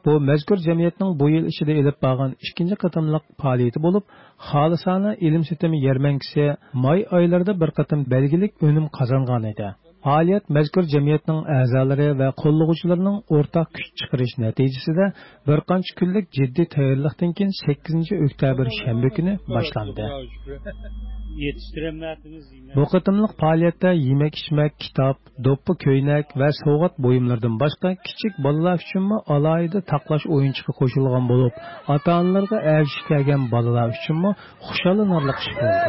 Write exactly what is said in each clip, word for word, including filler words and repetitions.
bu mazkur jamiyatning bu yil ichida elib borgan ikkinchi qatimliq faoliyati bo'lib, xolisona ilm setimi yarmankisi may oylarida bir qatim belgilik o'nim qozongan edi. Faoliyat mazkur jamiyatning a'zolari va qo'llovchilarining o'rtaq kuch chiqarish natijasida bir qancha kunlik jiddiy tayyorlikdan keyin sakkizinchi oktyabr shanba kuni boshlandi. Bu qatimliq faoliyatda yemak-ichmak, kitob, do'ppi ko'ynak va sovg'at buyumlaridan boshqa kichik bolalar uchunmi alohida taqlash o'yinchoqi qo'shilgan bo'lib, ota-onalarga erishib kelgan bolalar uchunmi xushallanarli ish bo'ldi.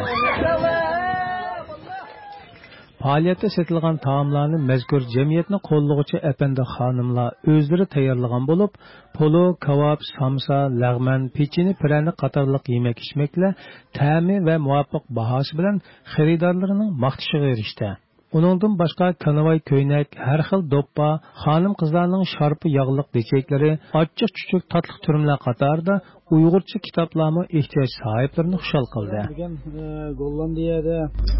Faoliyatda setilgan taomlarni mazkur jamiyatni qo'llovchi apandi xonimlar o'zlari tayyorlagan bo'lib, polo, kavob, samsa, lag'man, pecheni, pirani qatorliq yemak-ichmaklar ta'mi va muvofiq bahosi bilan xaridorlarining maqtashiga erishdi. Uningdan boshqa kanavoy ko'ynak, har xil do'ppa, xonim qizlarning sharpi yog'liq becheklari, achchiq-chuchuk tatli turumlar qatorida Uyg'urcha kitoblarni ehtiyoj sahiblarini xushal qildi. Gollandiyada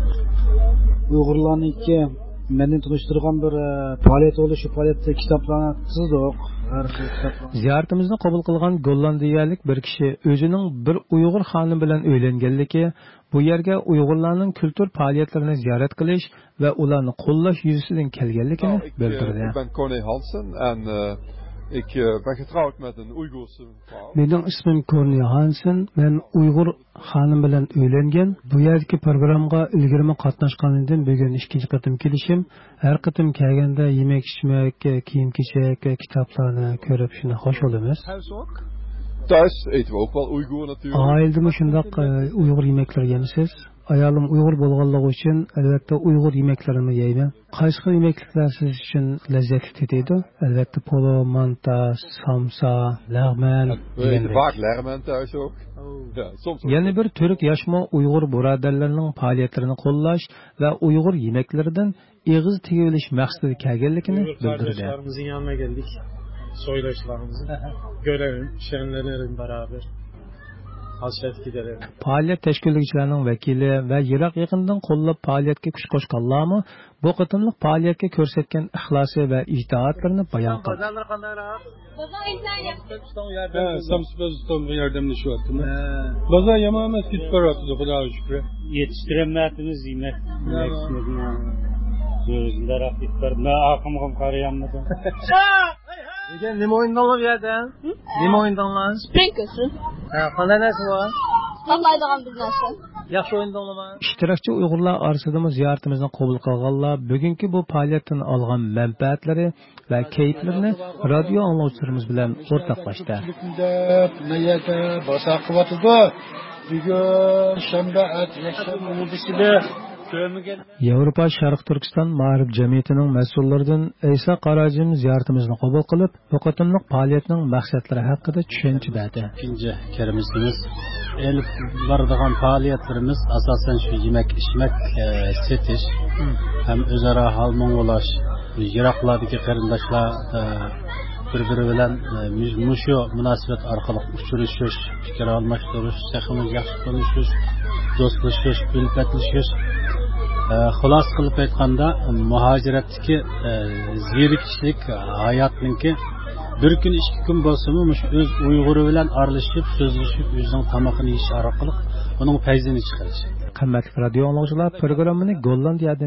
Uyg'urlarniki meni tanishtirgan bir faoliyat bo'ldi. Shu faoliyatda kitoblarni tizdik. Har xil kitoblar. Ziyoratimizni qabul qilgan gollandiyalik bir kishi o'zining bir Uyg'ur xonim bilan uylanganligi, bu yerga Uyg'urlarning kultur faoliyatlarini ziyorat qilish va ularni qo'llash yuzasidan kelganligini bildirdi. Ben Corné Hansen en ik ben getrouwd met een Oeigoerse vrouw. Mening ismim Corné Hansen. Men Uyg'ur xonim bilan uylangan. Bu yerdagi programga ilgirma qatnashgan edim. Bugun ikkinchi qatim kelishim. Har qatim kelganda yemak-ichmak, kiyim-kechak, kitoblarni ko'rib shuni xush bo'lamiz. Thuis eten we ook wel Oeigoer natuurlijk. Ailede shundaq Uyg'ur yemeklar yemisiz. Ayolim Uyg'ur bo'lganligi uchun albatta Uyg'ur yemeklarini yeyman. Qaysi xil yemeklar siz uchun lazzatli deydi? Albatta polo, manta, samsa, lag'man. We eten vaak lag'man thuis ook. Ja, soms. Yana bir Türk yaşma Uyg'ur birodarlarining faoliyatlarini qo'llash va Uyg'ur yemeklaridan eg'iz tegilish maqsadida kelganligini bildirdi. Kardeşlerimizin yanına geldik. Soydaşlarımızı görelim, şenlenelim beraber. Hasret giderelim. Faoliyat tashkilotchilarining vakili va yiroq yaqindan qo'llab faoliyatga kuch qo'shganlarmi bu qatimliq faoliyatga ko'rsatgan ixlosi va ijtihodlarini bayon qildi. Bozorlar qanday rahat? Bozor insan yardımı. Ha, Samsun'dan yardımlaşıyordum. Bozor yama emas ketib boryapti, Xudoga shukr. Yetishtiremmadingiz yemak. So'zingda rahmat ber. Men aqimg'im qarayammadim. Nega nima o'yindinglar bu yerda? Nima o'yindinglar? Sprinkles. Ha, qanday narsa bor? Qanday bir narsa? Yaxshi o'yindinglarmi? İştirakçı Uyg'urlar orasida ziyoratimizni qabul qilganlar bugungi bu faoliyatdan olgan manfaatlari va kayflarini radio anglovchilarimiz bilan o'rtoqlashdi. Mayada bosa qilyapti. Bugun shanba yakshanba o'disida Yevropa Sharq Turkiston Ma'rif jamiyatining mas'ullaridan Aysa Qarajim ziyoratimizni qabul qilib, bu qatimliq faoliyatning maqsadlari haqida tushuncha berdi. İkinci kerimizimiz elib baradigan faoliyatlarimiz asosan shu yemak-ichmak setish ham o'zaro halmong'olash, yiroqlardagi qarindoshlar bir-biri bilan mushu munosabat orqali uchrashish, fikr almashtirish, sahimiz yaxshi ko'rishish, do'stlashish, kulfatlashish. Xulos qilib aytganda muhojiratdagi zerikishlik hayotninki bir kun ikki kun bo'lsa-mu o'z Uyg'uri bilan aralashib, so'zlashib, o'zining tamoqini yeyish orqali uning fayzini chiqarish. Qimmatli radio anglovchilar, programmani Gollandiyadan